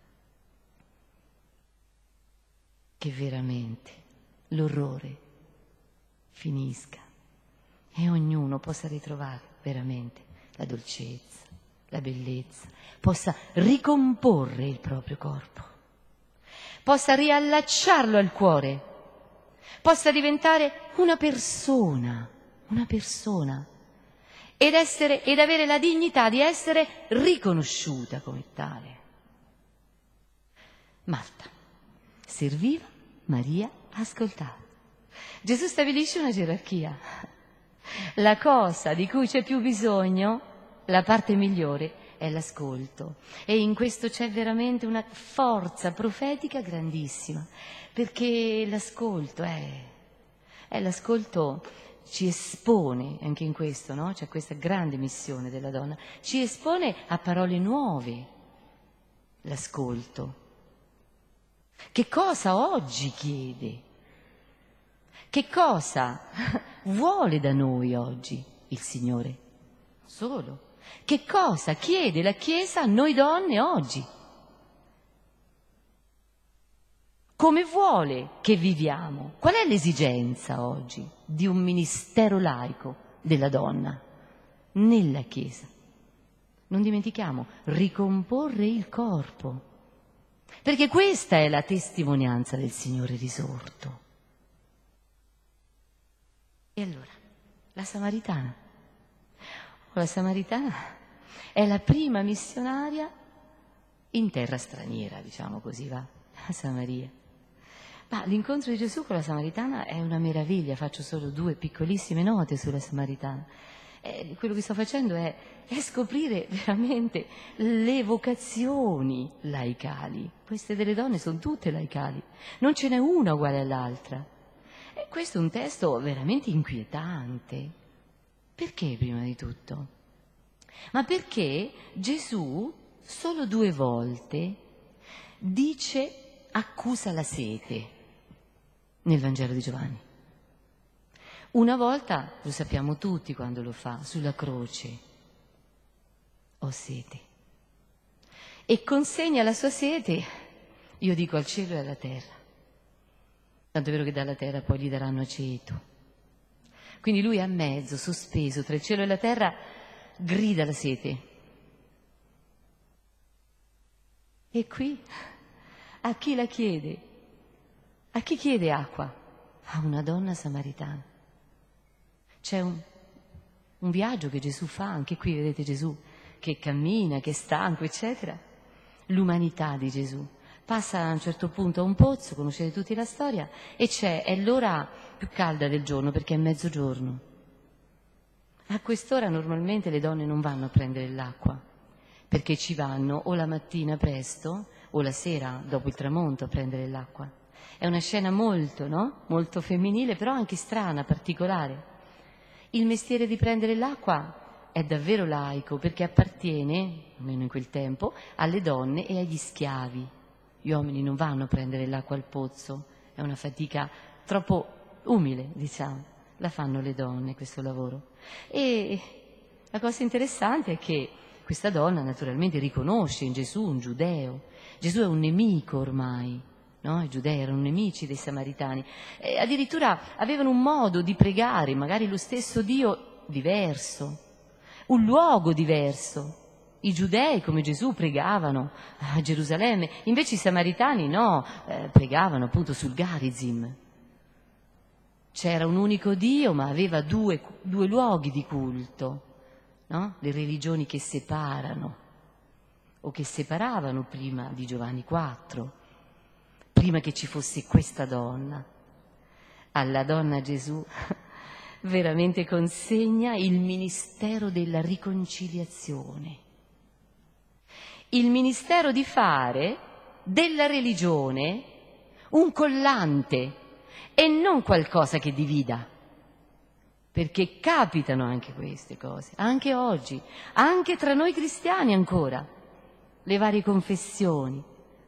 che veramente l'orrore finisca e ognuno possa ritrovare veramente la dolcezza, la bellezza, possa ricomporre il proprio corpo, possa riallacciarlo al cuore, possa diventare una persona, una persona, ed essere, ed avere la dignità di essere riconosciuta come tale. Marta serviva, Maria ascoltava. Gesù stabilisce una gerarchia. La cosa di cui c'è più bisogno, la parte migliore, è l'ascolto. E in questo c'è veramente una forza profetica grandissima, perché l'ascolto è, è l'ascolto ci espone, anche in questo, no? C'è questa grande missione della donna, ci espone a parole nuove, l'ascolto. Che cosa oggi chiede? Che cosa vuole da noi oggi il Signore? Solo. Che cosa chiede la Chiesa a noi donne oggi? Come vuole che viviamo? Qual è l'esigenza oggi di un ministero laico della donna nella Chiesa? Non dimentichiamo, ricomporre il corpo, perché questa è la testimonianza del Signore risorto. E allora, la Samaritana. La Samaritana è la prima missionaria in terra straniera, diciamo così, va, a Samaria. Ma l'incontro di Gesù con la Samaritana è una meraviglia, faccio solo due piccolissime note sulla Samaritana. Eh, quello che sto facendo è, è scoprire veramente le vocazioni laicali. Queste delle donne sono tutte laicali, non ce n'è una uguale all'altra. E questo è un testo veramente inquietante. Perché prima di tutto? Ma perché Gesù solo due volte dice accusa la sete nel Vangelo di Giovanni. Una volta, lo sappiamo tutti quando lo fa, sulla croce, ho sete. E consegna la sua sete, io dico, al cielo e alla terra. Tanto è vero che dalla terra poi gli daranno aceto. Quindi lui a mezzo, sospeso tra il cielo e la terra, grida la sete. E qui, a chi la chiede? A chi chiede acqua? A una donna samaritana. C'è un, un viaggio che Gesù fa, anche qui vedete Gesù che cammina, che è stanco, eccetera. L'umanità di Gesù. Passa a un certo punto a un pozzo, conoscete tutti la storia, e c'è, è l'ora più calda del giorno perché è mezzogiorno. A quest'ora normalmente le donne non vanno a prendere l'acqua, perché ci vanno o la mattina presto o la sera dopo il tramonto a prendere l'acqua. È una scena molto, no? Molto femminile, però anche strana, particolare. Il mestiere di prendere l'acqua è davvero laico, perché appartiene, almeno in quel tempo, alle donne e agli schiavi. Gli uomini non vanno a prendere l'acqua al pozzo, è una fatica troppo umile, diciamo. La fanno le donne questo lavoro. E la cosa interessante è che questa donna naturalmente riconosce in Gesù un giudeo. Gesù è un nemico ormai, no? I giudei erano nemici dei samaritani. E addirittura avevano un modo di pregare, magari lo stesso Dio diverso, un luogo diverso. I giudei, come Gesù, pregavano a Gerusalemme, invece i samaritani no, eh, pregavano appunto sul Garizim. C'era un unico Dio, ma aveva due, due luoghi di culto, no? Le religioni che separano, o che separavano prima di Giovanni quattro, prima che ci fosse questa donna. Alla donna Gesù veramente consegna il ministero della riconciliazione, il ministero di fare della religione un collante e non qualcosa che divida, perché capitano anche queste cose, anche oggi, anche tra noi cristiani ancora, le varie confessioni.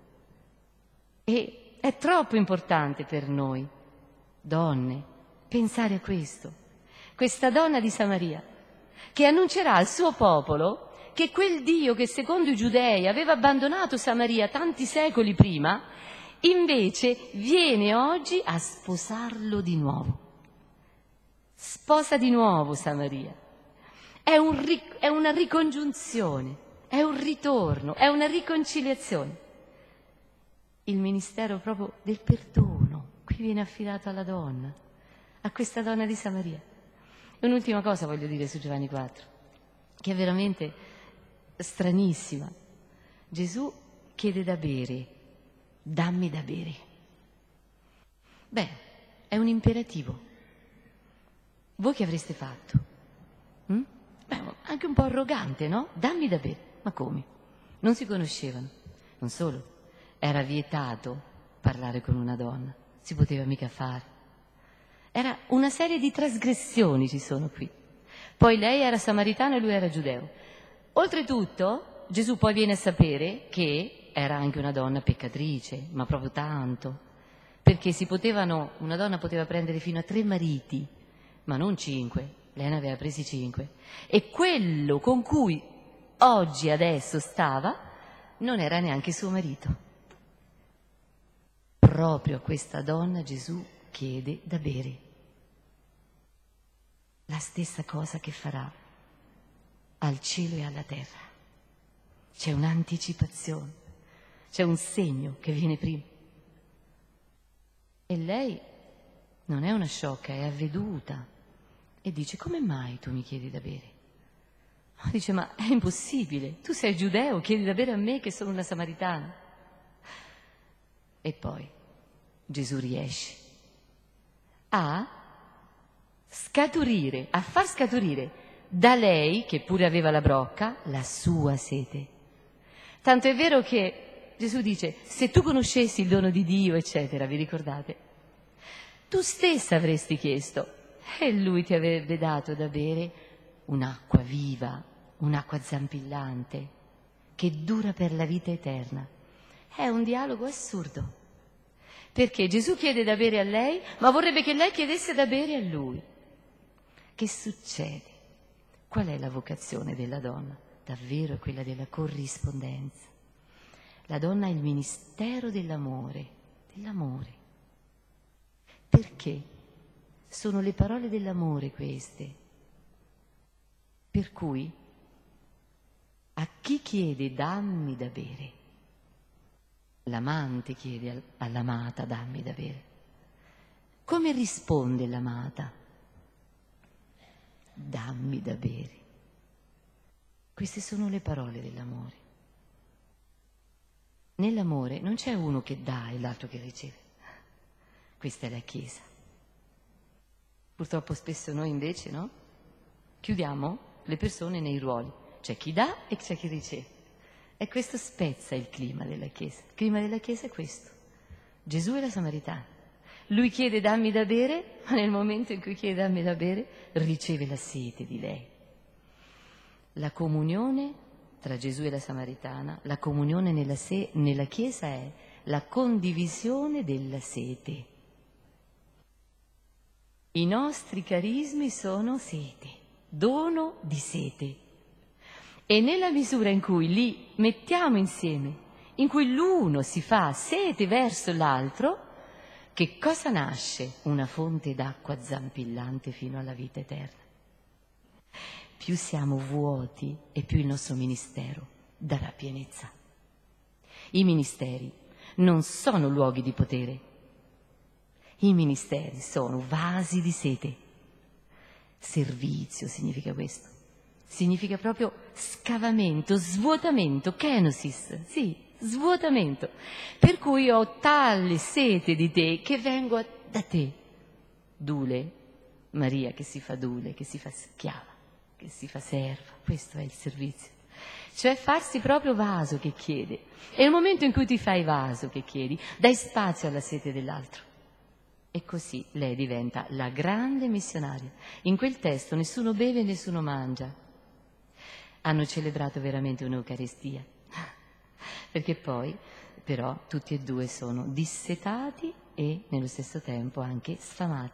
E è troppo importante per noi, donne, pensare a questo. Questa donna di Samaria, che annuncerà al suo popolo che quel Dio che secondo i giudei aveva abbandonato Samaria tanti secoli prima, invece viene oggi a sposarlo di nuovo. Sposa di nuovo Samaria. È, un, è una ricongiunzione, è un ritorno, è una riconciliazione. Il ministero proprio del perdono, qui viene affidato alla donna, a questa donna di Samaria. E un'ultima cosa voglio dire su Giovanni quattro, che è veramente stranissima. Gesù chiede da bere, dammi da bere. Beh, è un imperativo. Voi che avreste fatto? Mm? Beh, anche un po' arrogante, no? Dammi da bere. Ma come? Non si conoscevano. Non solo, era vietato parlare con una donna, si poteva mica fare. Era una serie di trasgressioni ci sono qui. Poi lei era samaritana e lui era giudeo. Oltretutto, Gesù poi viene a sapere che era anche una donna peccatrice, ma proprio tanto, perché si potevano, una donna poteva prendere fino a tre mariti, ma non cinque, lei ne aveva presi cinque. E quello con cui oggi, adesso stava, non era neanche suo marito. Proprio a questa donna Gesù chiede da bere. La stessa cosa che farà al cielo e alla terra. C'è un'anticipazione, c'è un segno che viene prima. E lei non è una sciocca, è avveduta e dice: come mai tu mi chiedi da bere? Dice: ma è impossibile, tu sei giudeo, chiedi da bere a me che sono una samaritana. E poi Gesù riesce a scaturire, a far scaturire da lei, che pure aveva la brocca, la sua sete. Tanto è vero che Gesù dice: se tu conoscessi il dono di Dio, eccetera, vi ricordate? Tu stessa avresti chiesto e lui ti avrebbe dato da bere un'acqua viva, un'acqua zampillante, che dura per la vita eterna. È un dialogo assurdo, perché Gesù chiede da bere a lei, ma vorrebbe che lei chiedesse da bere a lui. Che succede? Qual è la vocazione della donna? Davvero è quella della corrispondenza. La donna ha il ministero dell'amore, dell'amore. Perché? Sono le parole dell'amore queste. Per cui a chi chiede dammi da bere, l'amante chiede all'amata dammi da bere. Come risponde l'amata? Dammi da bere. Queste sono le parole dell'amore. Nell'amore non c'è uno che dà e l'altro che riceve. Questa è la Chiesa. Purtroppo spesso noi invece, no? Chiudiamo le persone nei ruoli. C'è chi dà e c'è chi riceve. E questo spezza il clima della Chiesa. Il clima della Chiesa è questo. Gesù è la Samaritana. Lui chiede dammi da bere, ma nel momento in cui chiede dammi da bere, riceve la sete di lei. La comunione tra Gesù e la Samaritana, la comunione nella, se- nella Chiesa è la condivisione della sete. I nostri carismi sono sete, dono di sete. E nella misura in cui li mettiamo insieme, in cui l'uno si fa sete verso l'altro, che cosa nasce? Una fonte d'acqua zampillante fino alla vita eterna. Più siamo vuoti e più il nostro ministero darà pienezza. I ministeri non sono luoghi di potere. I ministeri sono vasi di sete. Servizio significa questo. Significa proprio scavamento, svuotamento, kenosis, sì, svuotamento. Per cui ho tale sete di te che vengo da te. Dule, Maria che si fa dule, che si fa schiava, che si fa serva. Questo è il servizio. Cioè farsi proprio vaso che chiede. E nel momento in cui ti fai vaso che chiedi, dai spazio alla sete dell'altro. E così lei diventa la grande missionaria. In quel testo nessuno beve e nessuno mangia. Hanno celebrato veramente un'Eucaristia. Perché poi, però, tutti e due sono dissetati e nello stesso tempo anche sfamati.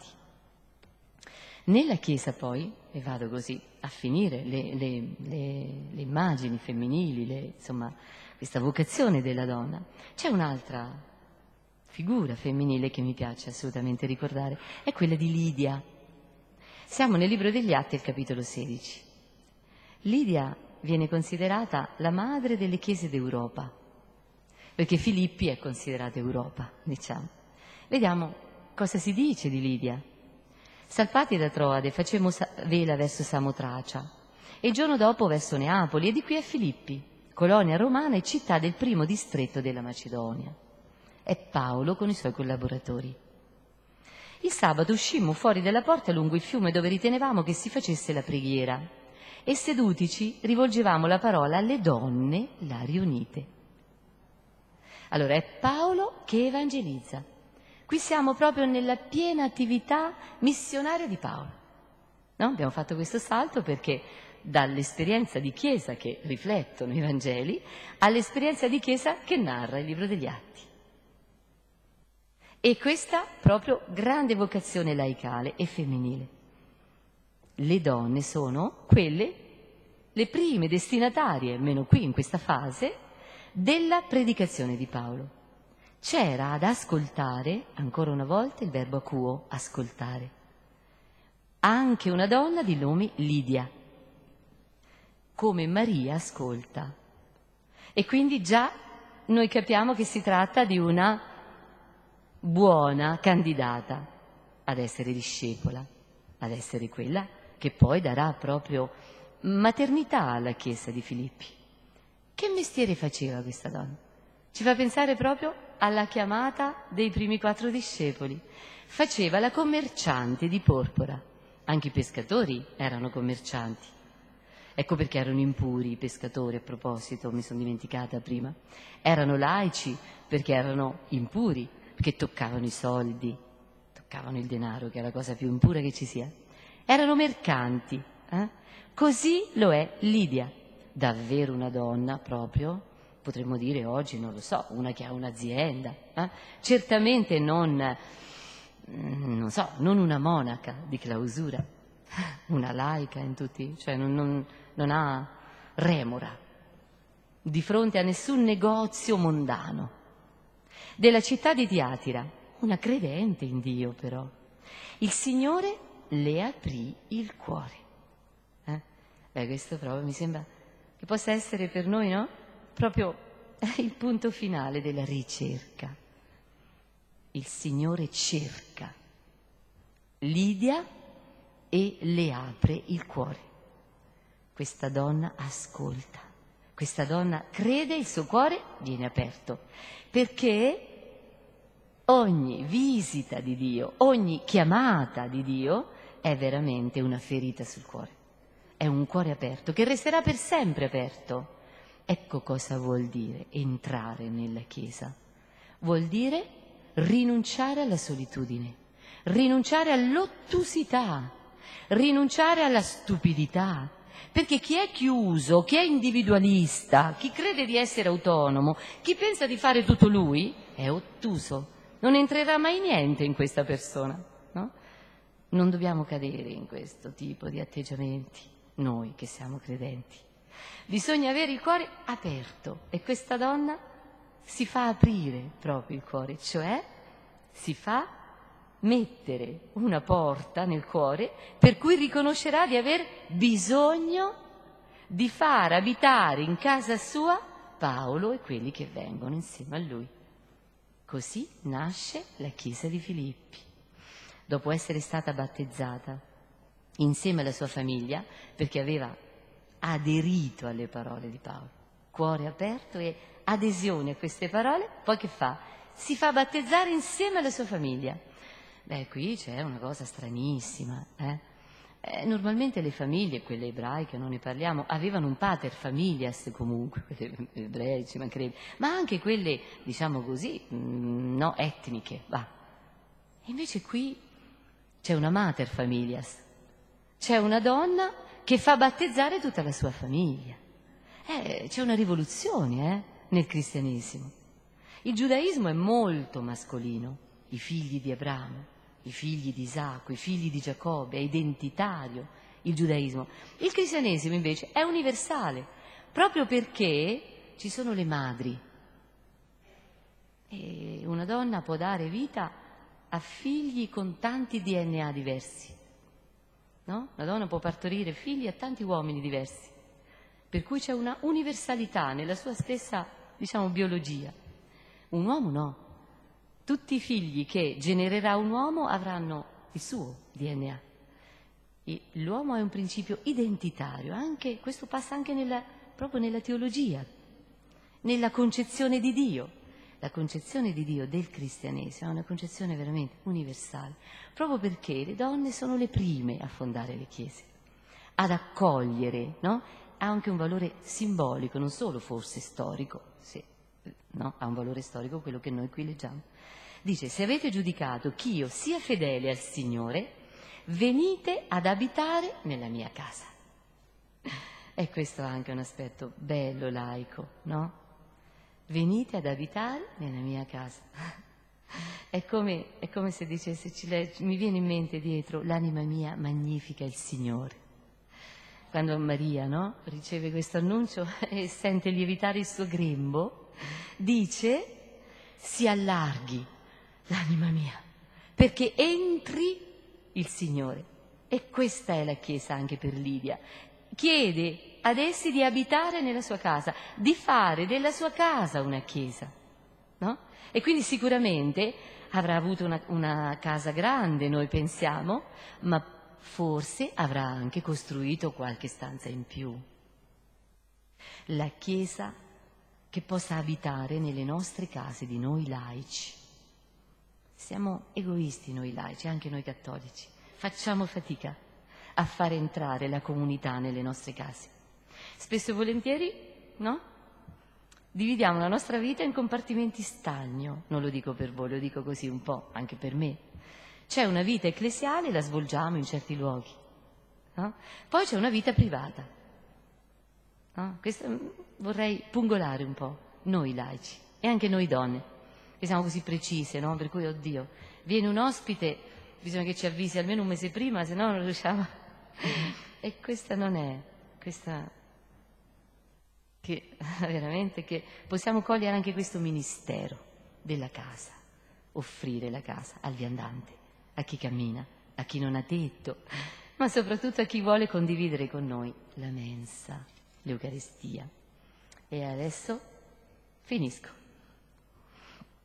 Nella Chiesa poi, e vado così a finire, le, le, le, le immagini femminili, le, insomma, questa vocazione della donna, c'è un'altra figura femminile che mi piace assolutamente ricordare, è quella di Lidia. Siamo nel libro degli Atti, al capitolo sedici. Lidia viene considerata la madre delle chiese d'Europa, perché Filippi è considerata Europa, diciamo. Vediamo cosa si dice di Lidia. Salpati da Troade facemmo vela verso Samotracia e il giorno dopo verso Neapoli e di qui a Filippi, colonia romana e città del primo distretto della Macedonia. È Paolo con i suoi collaboratori. Il sabato uscimmo fuori dalla porta lungo il fiume dove ritenevamo che si facesse la preghiera e sedutici rivolgevamo la parola alle donne là riunite. Allora è Paolo che evangelizza. Qui siamo proprio nella piena attività missionaria di Paolo. No? Abbiamo fatto questo salto perché dall'esperienza di Chiesa che riflettono i Vangeli all'esperienza di Chiesa che narra il libro degli Atti. E questa proprio grande vocazione laicale e femminile. Le donne sono quelle, le prime destinatarie, almeno qui in questa fase, della predicazione di Paolo. C'era ad ascoltare, ancora una volta il verbo acuo, ascoltare, anche una donna di nome Lidia, come Maria ascolta. E quindi già noi capiamo che si tratta di una buona candidata ad essere discepola, ad essere quella che poi darà proprio maternità alla Chiesa di Filippi. Che mestiere faceva questa donna? Ci fa pensare proprio alla chiamata dei primi quattro discepoli. Faceva la commerciante di porpora. Anche i pescatori erano commercianti. Ecco perché erano impuri i pescatori, a proposito, mi sono dimenticata prima. Erano laici perché erano impuri, perché toccavano i soldi, toccavano il denaro, che è la cosa più impura che ci sia. Erano mercanti. Eh? Così lo è Lidia, davvero una donna proprio, potremmo dire oggi, non lo so, una che ha un'azienda. Eh? Certamente non, non so, non una monaca di clausura, una laica in tutti, cioè non, non, non ha remora di fronte a nessun negozio mondano. Della città di Tiatira, una credente in Dio però, il Signore le aprì il cuore. Eh? Beh, questo proprio mi sembra che possa essere per noi, no? Proprio il punto finale della ricerca. Il Signore cerca Lidia e le apre il cuore. Questa donna ascolta, questa donna crede, il suo cuore viene aperto, perché ogni visita di Dio, ogni chiamata di Dio è veramente una ferita sul cuore. è un cuore aperto, che resterà per sempre aperto. Ecco cosa vuol dire entrare nella Chiesa. Vuol dire rinunciare alla solitudine, rinunciare all'ottusità, rinunciare alla stupidità. Perché chi è chiuso, chi è individualista, chi crede di essere autonomo, chi pensa di fare tutto lui, è ottuso. Non entrerà mai niente in questa persona, no? Non dobbiamo cadere in questo tipo di atteggiamenti, noi che siamo credenti. Bisogna avere il cuore aperto e questa donna si fa aprire proprio il cuore, cioè si fa mettere una porta nel cuore per cui riconoscerà di aver bisogno di far abitare in casa sua Paolo e quelli che vengono insieme a lui. Così nasce la Chiesa di Filippi, dopo essere stata battezzata insieme alla sua famiglia, perché aveva aderito alle parole di Paolo, cuore aperto e adesione a queste parole. Poi che fa? Si fa battezzare insieme alla sua famiglia. Beh, qui c'è una cosa stranissima, eh? Eh, normalmente le famiglie, quelle ebraiche, non ne parliamo, avevano un pater familias comunque, quelle ebrei, ci mancherebbe, ma anche quelle, diciamo così, mh, no, etniche, va. Invece qui c'è una mater familias, c'è una donna che fa battezzare tutta la sua famiglia. Eh, c'è una rivoluzione eh, nel cristianesimo. Il giudaismo è molto mascolino, i figli di Abramo, i figli di Isacco, i figli di Giacobbe, è identitario il giudaismo. Il cristianesimo invece è universale, proprio perché ci sono le madri. E una donna può dare vita a figli con tanti D N A diversi, no? Una donna può partorire figli a tanti uomini diversi, per cui c'è una universalità nella sua stessa, diciamo, biologia. Un uomo no. Tutti i figli che genererà un uomo avranno il suo D N A. E l'uomo è un principio identitario, anche, questo passa anche nella, proprio nella teologia, nella concezione di Dio. La concezione di Dio del cristianesimo è una concezione veramente universale, proprio perché le donne sono le prime a fondare le chiese, ad accogliere, no? Ha anche un valore simbolico, non solo forse storico, sì, no? Ha un valore storico quello che noi qui leggiamo. Dice: se avete giudicato ch'io sia fedele al Signore, venite ad abitare nella mia casa. E questo ha anche un aspetto bello laico, no? Venite ad abitare nella mia casa. È come, è come se dicesse, ci legge, mi viene in mente dietro, l'anima mia magnifica il Signore. Quando Maria, no, riceve questo annuncio e sente lievitare il suo grembo, dice: si allarghi l'anima mia, perché entri il Signore. E questa è la Chiesa anche per Lidia. Chiede ad essi di abitare nella sua casa, di fare della sua casa una Chiesa, no? E quindi sicuramente avrà avuto una, una casa grande, noi pensiamo, ma forse avrà anche costruito qualche stanza in più. La Chiesa che possa abitare nelle nostre case di noi laici. Siamo egoisti noi laici, anche noi cattolici. Facciamo fatica a fare entrare la comunità nelle nostre case. Spesso e volentieri, no? Dividiamo la nostra vita in compartimenti stagno. Non lo dico per voi, lo dico così un po' anche per me. C'è una vita ecclesiale, la svolgiamo in certi luoghi, no? Poi c'è una vita privata, no? Questa vorrei pungolare un po' noi laici e anche noi donne, che siamo così precise, no? Per cui, oddio, viene un ospite, bisogna che ci avvisi almeno un mese prima, se no non riusciamo. E questa non è, questa che veramente che possiamo cogliere anche questo ministero della casa, offrire la casa al viandante, a chi cammina, a chi non ha tetto, ma soprattutto a chi vuole condividere con noi la mensa, l'Eucaristia. E adesso finisco.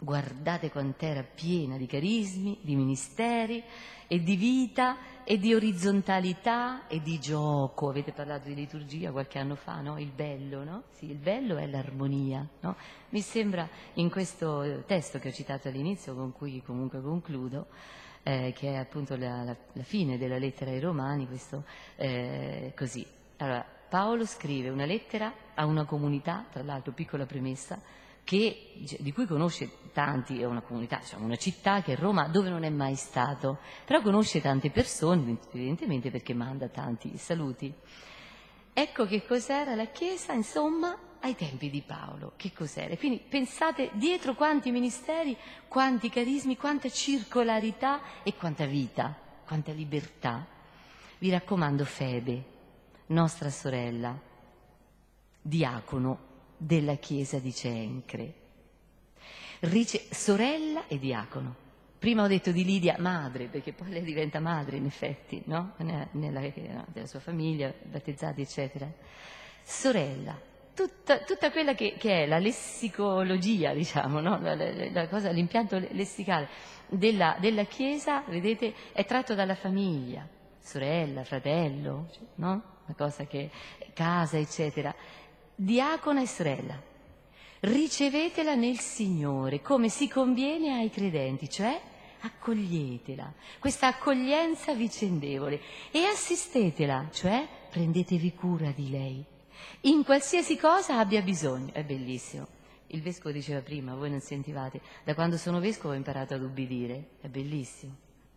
Guardate quant'era piena di carismi, di ministeri e di vita e di orizzontalità e di gioco. Avete parlato di liturgia qualche anno fa, no? Il bello, no? Sì, il bello è l'armonia, no? Mi sembra in questo testo che ho citato all'inizio, con cui comunque concludo, eh, che è appunto la, la, la fine della lettera ai Romani, questo eh, così. Allora, Paolo scrive una lettera a una comunità, tra l'altro piccola premessa, che, di cui conosce tanti, è una comunità, diciamo, una città che è Roma, dove non è mai stato, però conosce tante persone, evidentemente perché manda tanti saluti. Ecco che cos'era la Chiesa, insomma, ai tempi di Paolo, che cos'era? Quindi pensate dietro quanti ministeri, quanti carismi, quanta circolarità e quanta vita, quanta libertà. Vi raccomando Febe, nostra sorella, diacono della chiesa di Cencre, Rice, sorella e diacono. Prima ho detto di Lidia madre, perché poi lei diventa madre in effetti, no? Nella, nella, no, della sua famiglia, battezzati eccetera. Sorella, tutta, tutta quella che, che è la lessicologia, diciamo, no? la, la, la cosa, l'impianto lessicale della, della chiesa, vedete, è tratto dalla famiglia, sorella, fratello, no? Una cosa che, casa eccetera. Diacona e sorella, ricevetela nel Signore come si conviene ai credenti, cioè accoglietela, questa accoglienza vicendevole, e assistetela, cioè prendetevi cura di lei, in qualsiasi cosa abbia bisogno. È bellissimo. Il vescovo diceva prima, voi non sentivate, da quando sono vescovo ho imparato ad ubbidire, è bellissimo.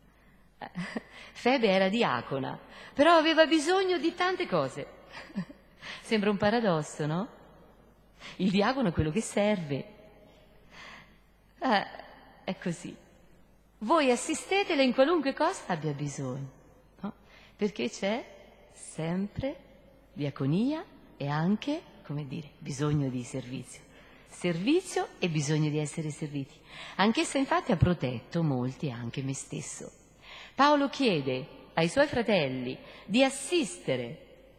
Febe era diacona, però aveva bisogno di tante cose. Sembra un paradosso, no? Il diacono è quello che serve. Eh, è così. Voi assistetela in qualunque cosa abbia bisogno, no? Perché c'è sempre diaconia e anche, come dire, bisogno di servizio. Servizio e bisogno di essere serviti. Anch'essa infatti ha protetto molti, anche me stesso. Paolo chiede ai suoi fratelli di assistere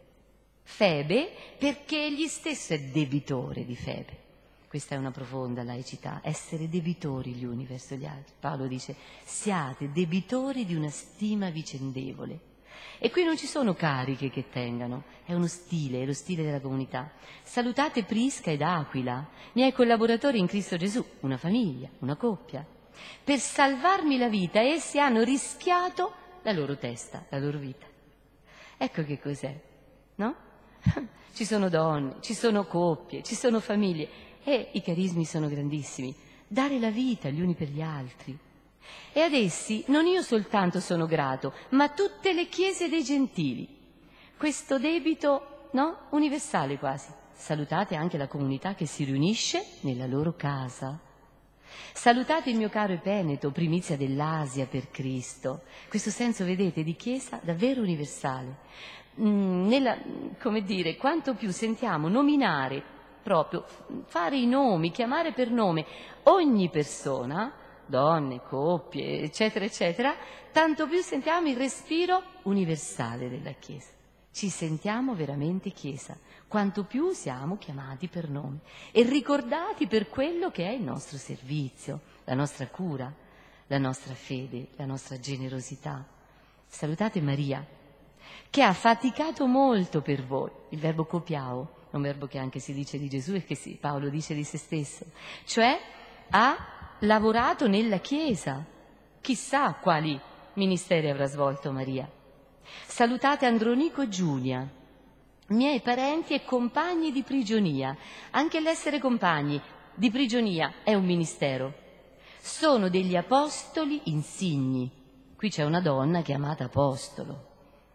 Febe perché egli stesso è debitore di Febe. Questa è una profonda laicità, essere debitori gli uni verso gli altri. Paolo dice, siate debitori di una stima vicendevole. E qui non ci sono cariche che tengano, è uno stile, è lo stile della comunità. Salutate Prisca ed Aquila, miei collaboratori in Cristo Gesù, una famiglia, una coppia. Per salvarmi la vita essi hanno rischiato la loro testa, la loro vita. Ecco che cos'è, no? Ci sono donne, ci sono coppie, ci sono famiglie e i carismi sono grandissimi. Dare la vita gli uni per gli altri. E ad essi non io soltanto sono grato, ma tutte le chiese dei gentili. Questo debito, no? Universale quasi. Salutate anche la comunità che si riunisce nella loro casa. Salutate il mio caro Epeneto, primizia dell'Asia per Cristo. Questo senso, vedete, di chiesa davvero universale. Nella, come dire, quanto più sentiamo nominare, proprio fare i nomi, chiamare per nome ogni persona, donne, coppie, eccetera, eccetera, tanto più sentiamo il respiro universale della Chiesa. Ci sentiamo veramente Chiesa, quanto più siamo chiamati per nome e ricordati per quello che è il nostro servizio, la nostra cura, la nostra fede, la nostra generosità. Salutate Maria, che ha faticato molto per voi, il verbo copiao, è un verbo che anche si dice di Gesù e che sì, Paolo dice di se stesso, cioè ha lavorato nella Chiesa, chissà quali ministeri avrà svolto Maria. Salutate Andronico e Giulia, miei parenti e compagni di prigionia, anche l'essere compagni di prigionia è un ministero, sono degli apostoli insigni, qui c'è una donna chiamata apostolo.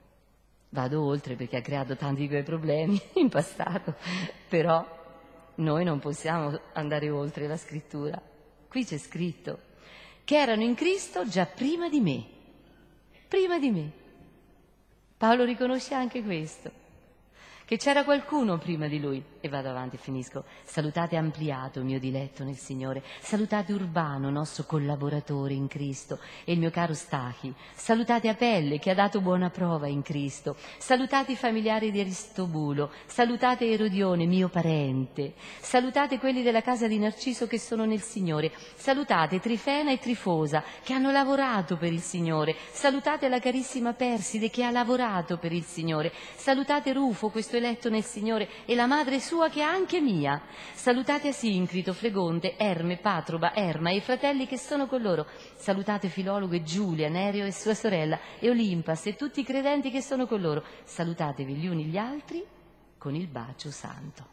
Vado oltre perché ha creato tanti di quei problemi in passato, però noi non possiamo andare oltre la scrittura. Qui c'è scritto che erano in Cristo già prima di me, prima di me. Paolo riconosce anche questo, che c'era qualcuno prima di lui. E vado avanti, finisco. Salutate Ampliato, mio diletto nel Signore. Salutate Urbano, nostro collaboratore in Cristo, e il mio caro Stachi. Salutate Apelle, che ha dato buona prova in Cristo. Salutate i familiari di Aristobulo. Salutate Erodione, mio parente. Salutate quelli della casa di Narciso che sono nel Signore. Salutate Trifena e Trifosa, che hanno lavorato per il Signore. Salutate la carissima Perside, che ha lavorato per il Signore. Salutate Rufo, questo eletto nel Signore, e la madre sua che è anche mia. Salutate Asincrito, Fregonte, Erme, Patroba, Erma e i fratelli che sono con loro. Salutate Filologo e Giulia, Nereo e sua sorella, e Olimpas e tutti i credenti che sono con loro. Salutatevi gli uni gli altri con il bacio santo.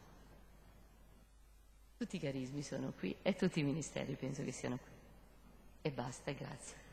Tutti i carismi sono qui e tutti i ministeri penso che siano qui. E basta, grazie.